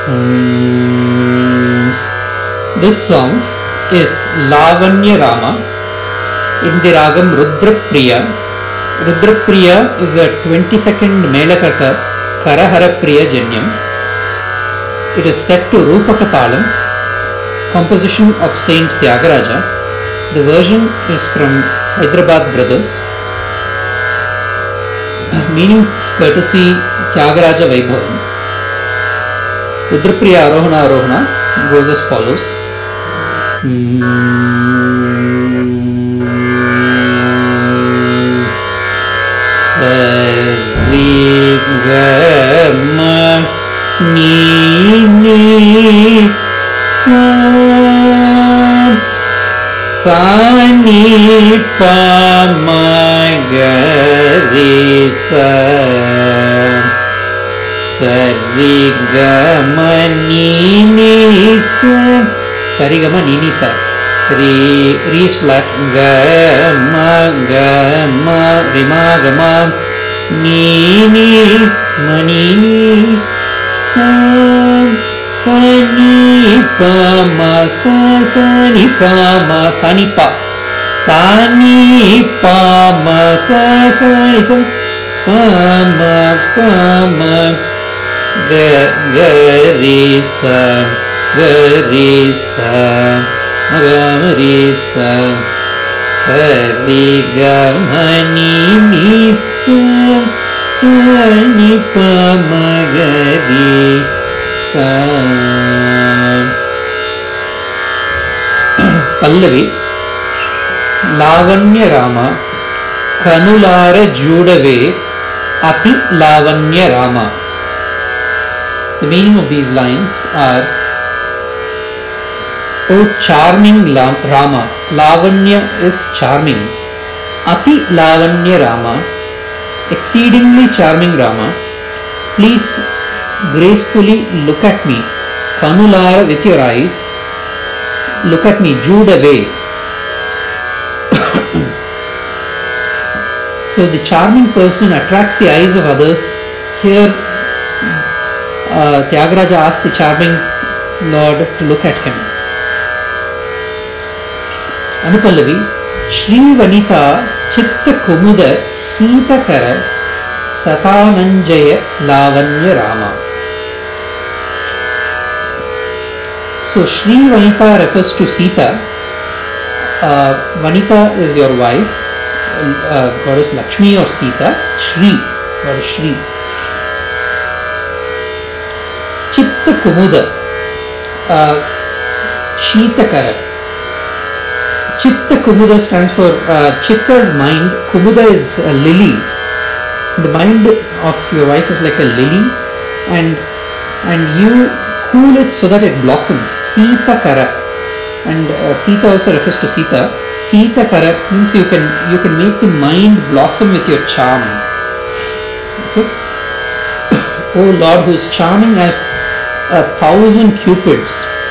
This song is Lavanya Rama in the ragam Rudrapriya. Rudrapriya is a 22nd Melakata Karahara Priya Janyam. It is set to Rupaka Talam, composition of Saint Tyagaraja. The version is from Hyderabad Brothers. Meaning courtesy Tyagaraja Vaibhavam. Rudrapriya Arohana Arohana goes as follows. Sari Gama Ni Sa Sani Pa Ma Gari Sa Sari Gama Ni Sa Sari Gama Ni Sa Re is flat Gama Gama Rima Gama Ni Mani Sa Sani Pa Ma Sa Sani Pa Ma Sani Pa Sani Pa Ma Sa Sani Sa Pa Ma Pa Ma Gari Sa Gari Sa Magari Sa Sari Gamani Ni Sa Sani Pa Magari Sa. Pallavi Lavanya Rama Kanulara Judave Ati Lavanya Rama. The meaning of these lines are: O charming Rama, Lavanya is charming. Ati Lavanya Rama, exceedingly charming Rama, please gracefully look at me. Kanulara, with your eyes, look at me, Judave. So the charming person attracts the eyes of others. Here Tyagaraja asked the charming Lord to look at him. Anupallavi Shri Vanita Chitta Kumuda Sita Kara Satananjaya Lavanya Rama. So Shri Vanita refers to Sita. Vanita is your wife, goddess Lakshmi or Sita. Shri, goddess Shri. Chitta Kumuda Shitakara. Chitta Kumuda stands for Chitta is mind, Kumuda is a lily. The mind of your wife is like a lily, and you cool it so that it blossoms. Sita Kara, and Sita also refers to Sita. Sita Kara means you can make the mind blossom with your charm. Okay. Oh Lord, who is charming as 1,000 cupids.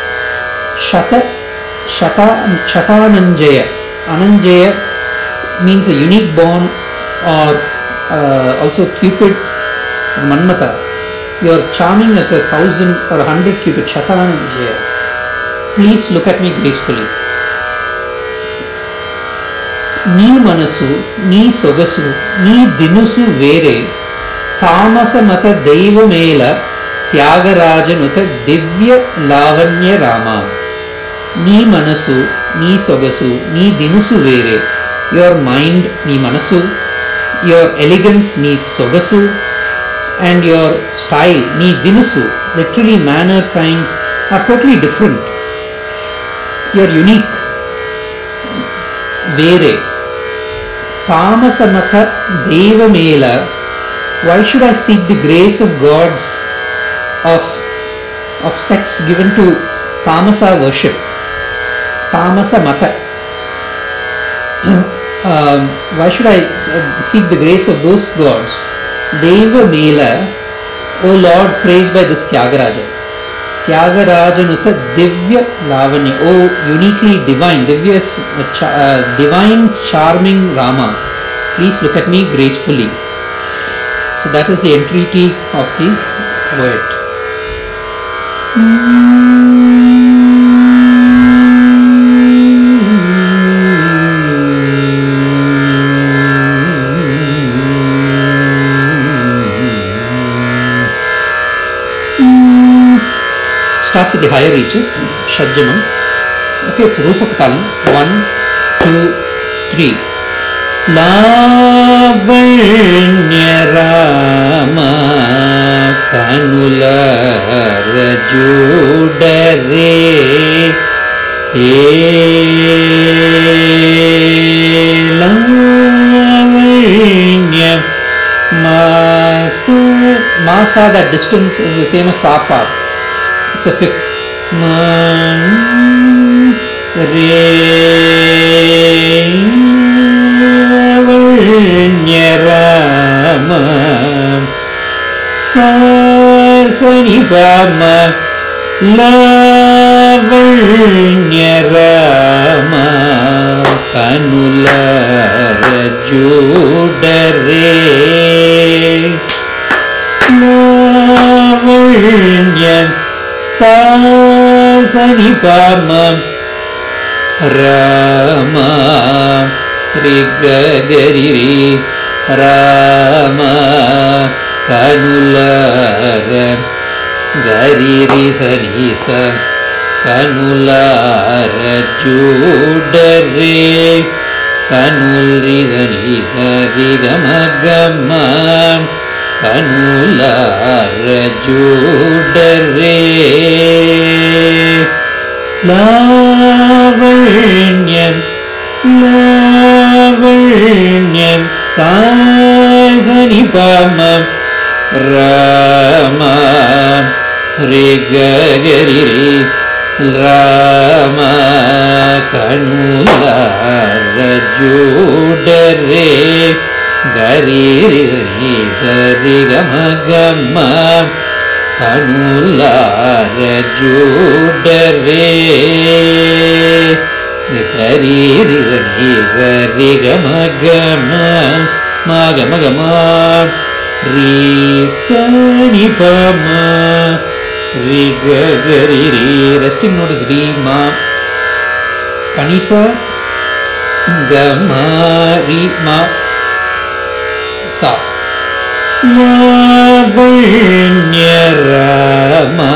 Shatananjaya. Ananjaya means a unique born, or also Cupid, Manmata. You are charming as 1,000 or 100 cupid. Shatananjaya. Please look at me gracefully. Ni manasu, ni sogasu, ni dinusu vere, tamasa mata deivamela, Tyagarajanuta Divya Lavanya Rama. Ni manasu, ni sogasu, ni dinusu vere. Your mind, ni manasu. Your elegance, ni sogasu. And your style, ni dinusu, literally manner, kind, are totally different. You are unique. Vere. Tamasamata Devamela. Why should I seek the grace of gods of sex given to Tamasa worship? Tamasa Mata. Why should I seek the grace of those gods? Deva Mela, O Lord, praised by this Tyagaraja. Tyagarajanuta Divya Lavanya, O uniquely divine, Divya is divine, charming Rama. Please look at me gracefully. So that is the entreaty of the poet. Starts at the higher reaches, Shadjanam. Okay, it's Rupak Talam. 1, 2, 3. Lavanya Rama Kanulara Judare Lavanya Masa, that distance is the same as Sapa. It's a fifth. Man Re Rama Sa Sani Pama Lavanya Rama Kanulara Judare Lavanya Sa Sani Pama Rama Rigagariri Rama Kanulara Gariri Sanisa Kanulara Judare Kanulri Sanisa Rigamagama Kanulara Judare Lavanyam Lavanyam Sasanipama Rama Rigagariri Rama Kanulara Judare Gariri Sarigamagama Kanulara Judare Gariri Sarigamagama Magamagama Risanipama Rigagariri. Resting note is Ri Ma Kanisa Gama Ri Ma Sa. Lavanya Rama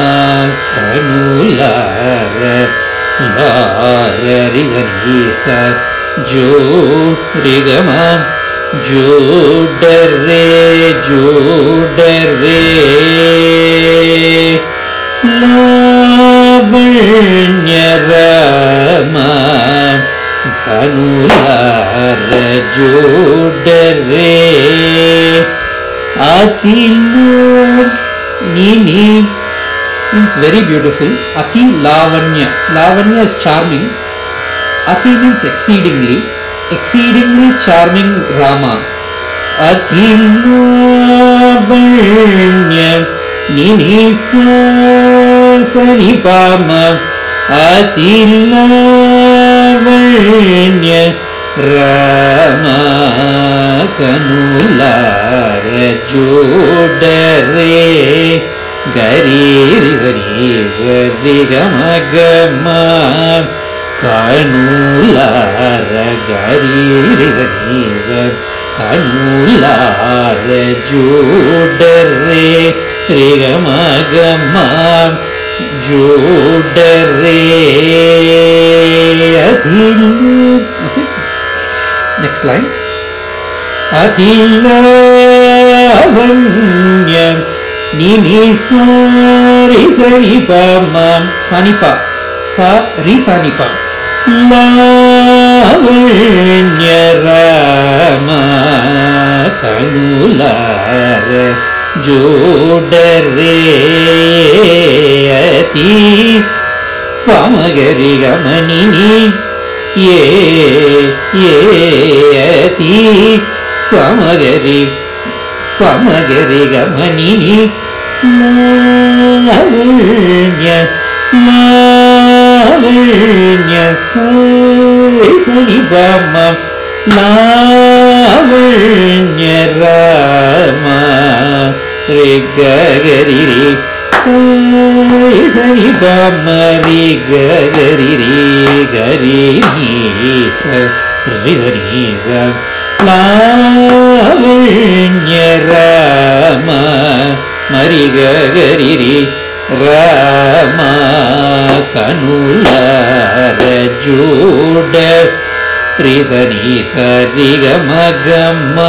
Kanulara Lara Rizanisa Jo Rigama Judare Judare Lavanya Rama Kanulara Judare Atilu Nini means very beautiful. Ati Lavanya. Lavanya is charming. Ati means exceedingly. Exceedingly charming Rama. Ati Lavanya Nini Sanipama Ati Lavanya Rama Kanulara Judare Gariri Sarigamagama Kanulara Gariri Kanulara Judare Rigamagama Judare Adilu. Okay. Next line. Adilavanya Nini Sari Sanipama Sanipa Sa Ri Sanipa Lavanya Rama Kanulara Judare Ati Pamagari Gamanini Ye Ati Pamagari Gamanini Lavanya Lavanya Sanipama Lavanya Rama Rigagariri sani pamari gari ri gari ni sa ri sani sa lavanya rama mari gari ri rama kanulara juda ri sani sa ri gama gama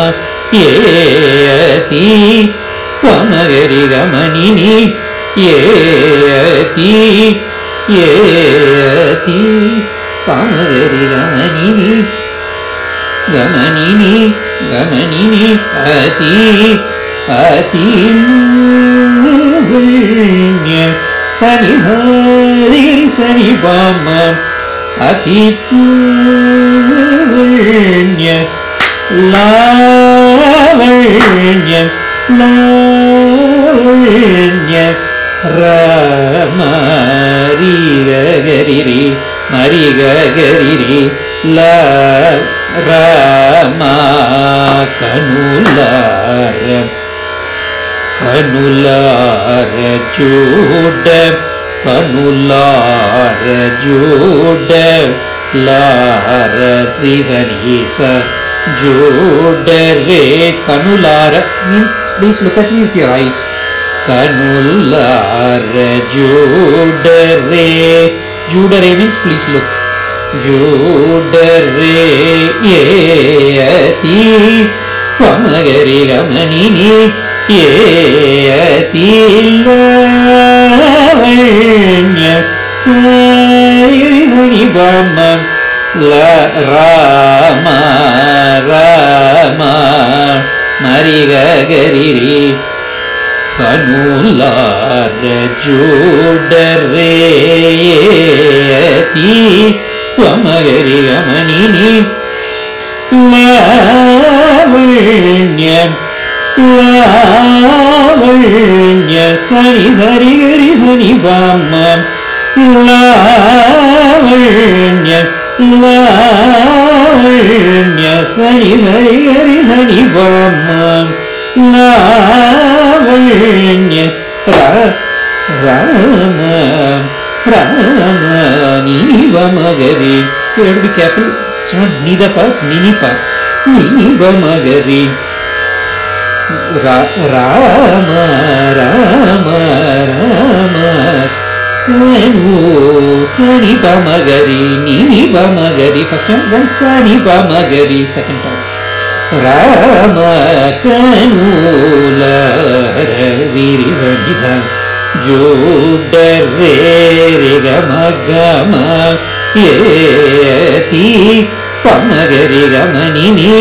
yeti pamagari gamanini yeti yeti pamagari gamanini gamanini gamanini ati ati lavanya sani sari sani pama ati lavanya lavanya lavanya ramari gari mari gari la rama kanulara kanulara juda kanulara juda lara trisarisa jodare kanulara means please look at me with your eyes. Kanulara jodare jodare means please look. Jodare yeti pamagari gamanini yeti lavanya sari sani pama la rama rama mari gari ri kanulara jodare yeti pamagari gamanini lavanya lavanya sani sari gari sani pama lavanya lavanya sani sari gari sani pama lavanya rama rama ni vamagari. You have to be careful, it's not nida pa, it's nini pa. Ni vamagari rama rama rama kanu sani pamagari nini vamagari first time, then sani pamagari second time. Rama kanulara viri sani sa jodare re gama gama yeti pamagari gamanini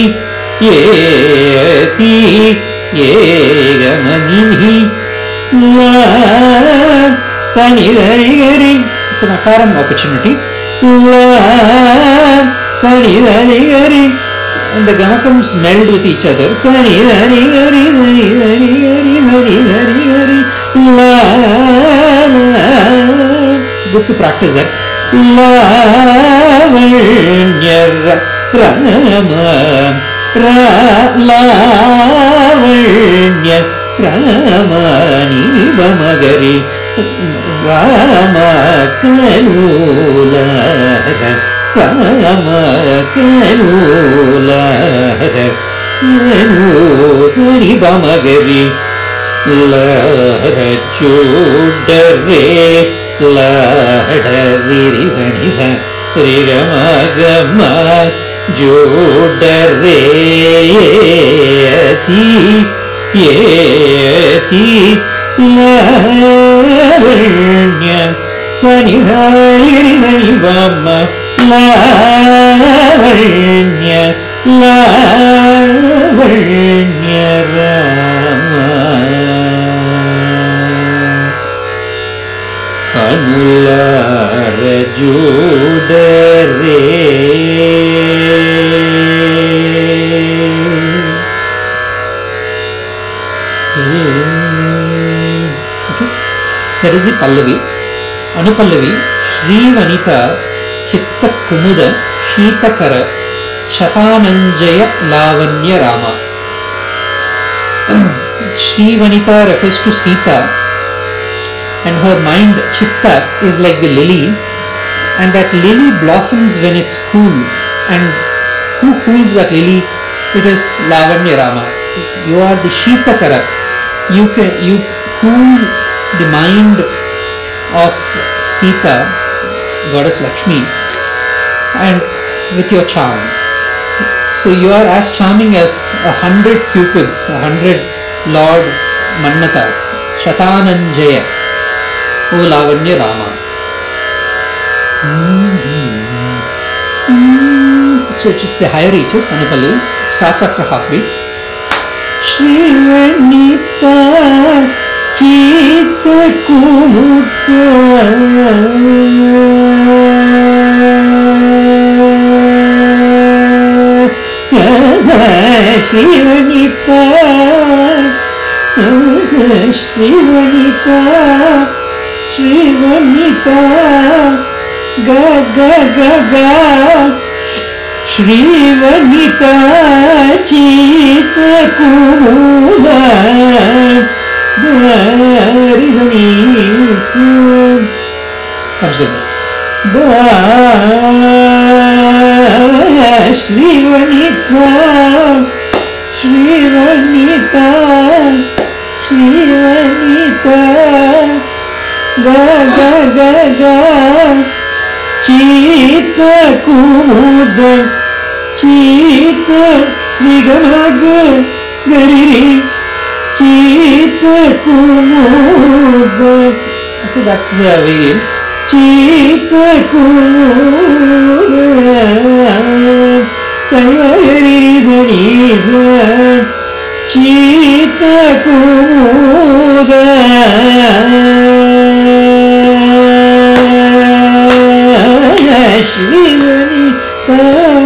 yeti ye gamanini la sani dari gari. It's an akaram opportunity. La sani dari gari and the gamakams meld with each other. Sani dari gari sani dari gari sani dari gari la la. It's good to practice that. Lavanya rama lavanya rama ni vamagari rama kanulara rama kanulara kanu sari vamagari lara jodare lara viri sani sa re gama gama jodare yeti lavanya sani sari sani vama lavanya lavanya rama kanulara jodare. That is the Pallavi. Anupallavi. Shri Vanita Chitta Kumuda Sheetakara Shatananjaya Lavanya Rama. Shri Vanita refers to Sita, and her mind, Chitta, is like the lily, and that lily blossoms when it's cool. And who cools that lily? It is Lavanya Rama. You are the Sheetakara. You cool the mind of Sita, goddess Lakshmi, and with your charm. So you are as charming as 100 cupids, 100 Lord Manmatas. Shatananjaya, O Lavanya Rama. So it's the higher reaches, Anupalli. Starts after half beat. Shrivanita Chita Kumuda Shrivanita Shrivanita Shrivanita Ga ga ga ga Shrivanita Chita Kumuda Darizani Shrivanita Shrivanita Shrivanita Ga ga ga ga Chita Kumuda Chita Nigamaga Gariri Chita Kumuda. Okay, that's the way. Chita Kumuda Sayariza Chita Kumuda Shrivanita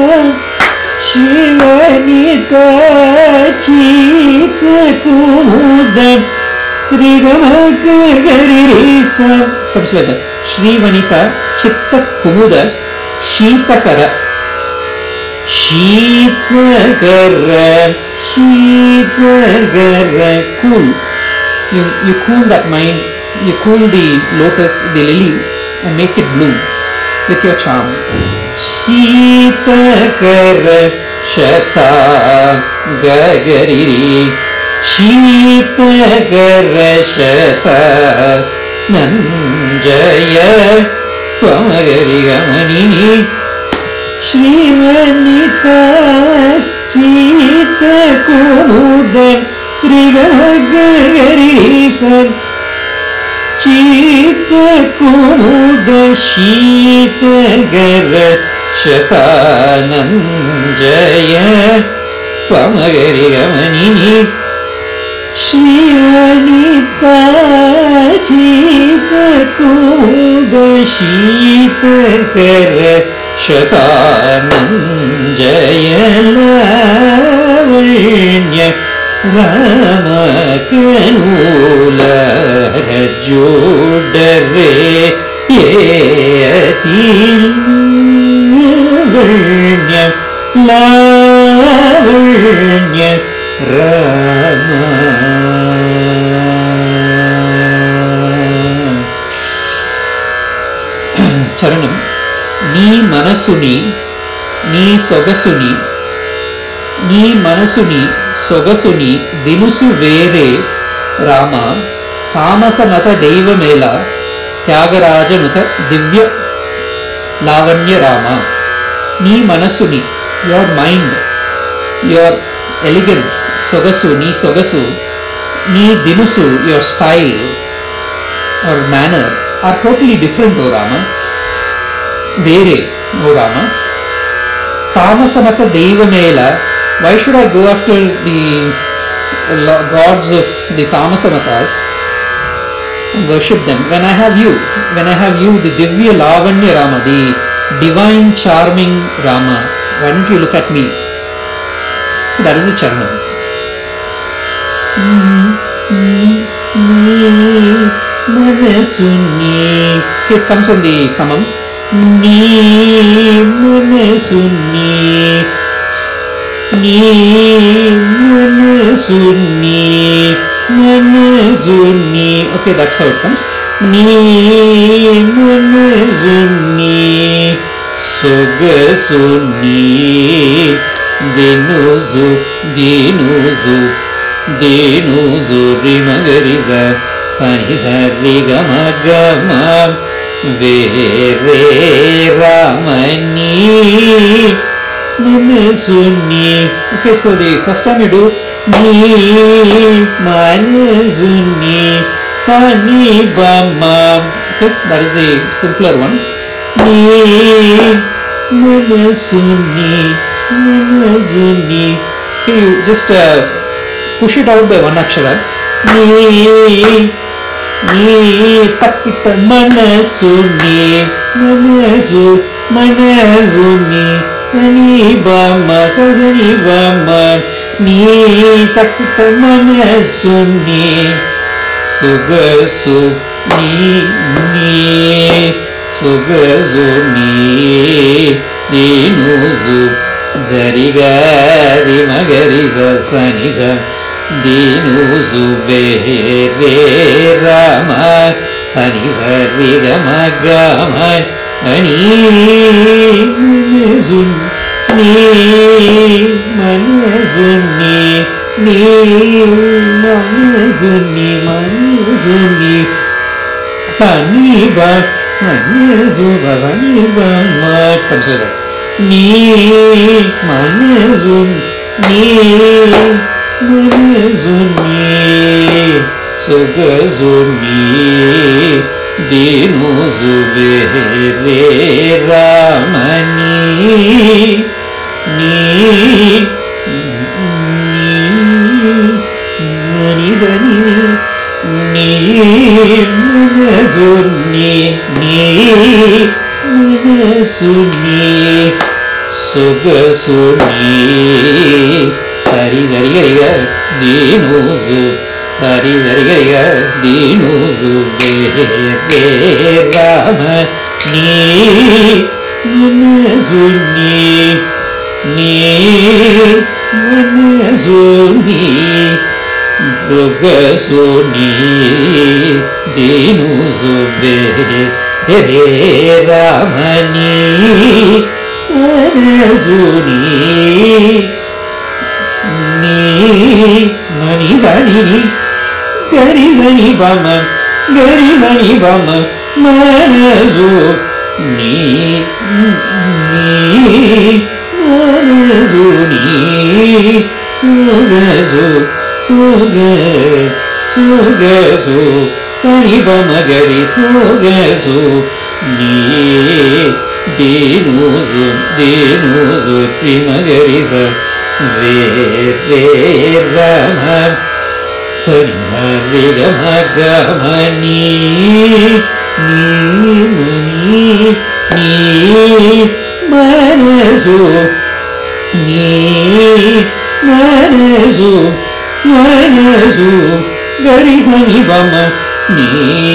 Shrivanita Chita Kumuda Trigamaga Garirisa. Comes like that. Shrivanita Chitta Kumuda Sheetakara. Sheetakara Sheetakara. Cool. You cool that mind. You cool the lotus, the lily, and make it bloom with your charm. Sheetakara Shata Gagariri Sheetakara Shata Nanjaya Pamagari Gamani Shrivanita Chita Kumuda Trigamagarisa Chita Kumuda Sheetagara Shatananjaya Pamagari Gamani Shrivanita Chita Kumuda Sheetagara Shatananjaya Lavanya Rama Kanula Rajudare Yetil Lavanya Lavanya Rama. Charanam. Ni manasuni, ni sogasuni, ni manasuni, sogasuni, dinusu vere Rama, Tamasamata Deva Mela, Tyagaraja Nuta Divya Lavanya Rama. Ni manasuni, your mind, your elegance, sogasu, ni sogasu, ni dinusu, your style or manner are totally different, O Rama. Vere, O Rama. Tamasamata Deva Mela. Why should I go after the gods of the Tamasamatas and worship them when I have you? When I have you, the Divya Lavanya Rama, the divine charming Rama. Why don't you look at me? That is the Charanam. Manasuni. It comes on the Samam. Ni manasuni, ni manasuni, manasuni. Okay, that's how it comes. ni manazuni sogasuni dinuzu rimagariza sani sari gama gama vere ramani manazuni. Okay, so the first time you do ni manazuni sani bama. Okay, that is the simpler one. Ni manazuni. Okay, you just push it out by one akshara. Ni takita manazuni sani bama ni takita manazuni sugasu ni sugasuni dinuzu zarigari magariza saniza dinuzu bere rama saniza rigama gama ani manazuni saniba manezuba saniba consider ni manazuni sugazuni dinuzu bere ramani ni manizani ni manazuni sugasuni sari sari gariga dinuzu sari sari gariga dinuzu bere rama ni manazuni sugasuni dinuzu bere ramani manazuni ni manizani gari mani bama manazu ni manazuni sugazu sani bama gari sugazu ni dinuzu primagariza vere rama sari sari gama gama ni manazu gari sani bama ni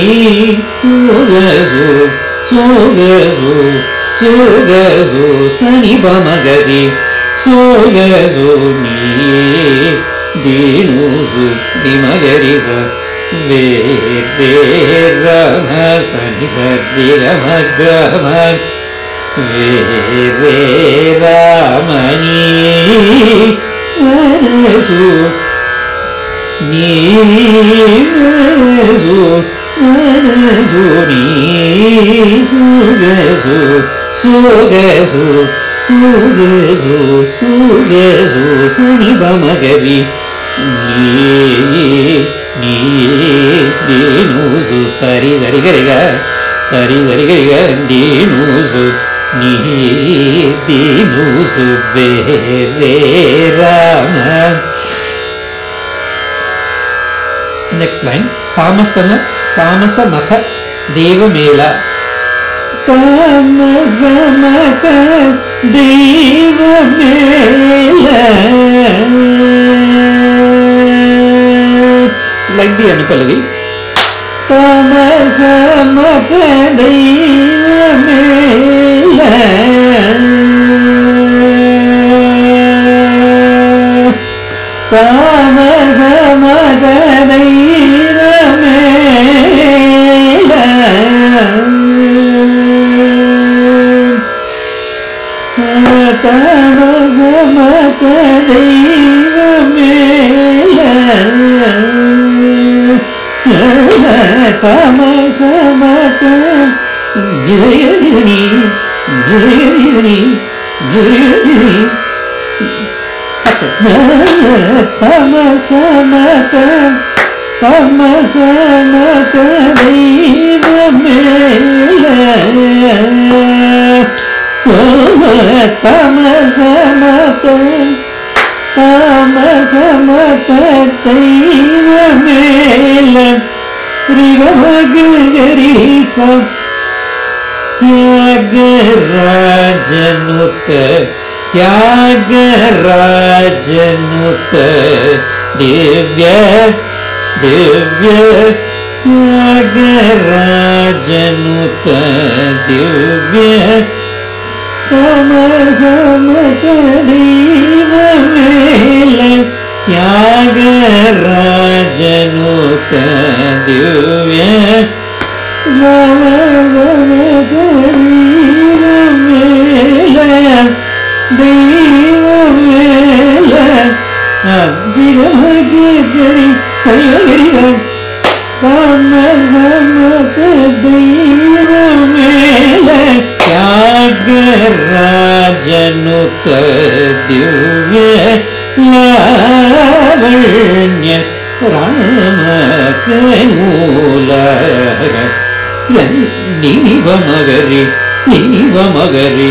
sugazu sani bama gari sugazu ni dinuzu dimagariza vere rama sani sari gama gama vere ramani manazu ni manazuni sugazu sani bama gari ni dinuzu sari sari gariga dinuzu ni dinuzu bere rama. Next line, Tamasanatha Devamela. Tamasanatha Devamela. Like the Anupalavi. Tamasanatha Devamela. Tamasanatha Devamela. பமசமத நிதனி நிதனி நிதனி பமசமத பமசமத தெய்வமேல பமசமத பமசமத தெய்வமேல ரிவமகரிச தியாகராஜனுத தியாகராஜனுத Divya Divya தியாகராஜனுத Divya பமசமத தெய்வமேல தியாகராஜனுத Divya பமசமத தெய்வமேல தெய்வமேல விரமகரி சரியகரிவம் பமசமத தெய்வமேல தியாகராஜனுத Divya லாவண்ய ராமகனூல நிவமகரி நிவமகரி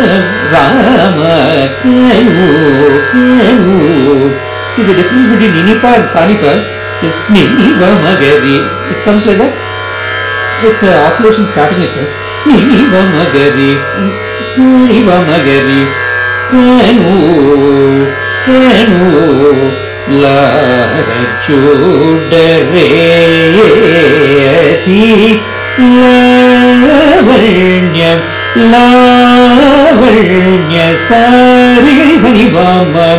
ராமகனூ. See, the difference between Ninipa and Sanipa is Nivamagari. It comes like that. It's an oscillation starting itself. Nivamagari, Nivamagari, Kanu, Kanu, La Chudare, Lavanya, Lavanya, Sari Sanivama,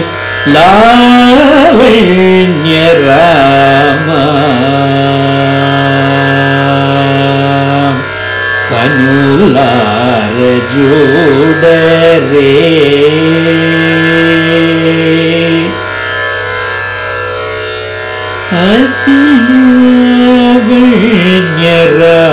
Lavanya Rama Kanular Judare Ati Lavanya Rama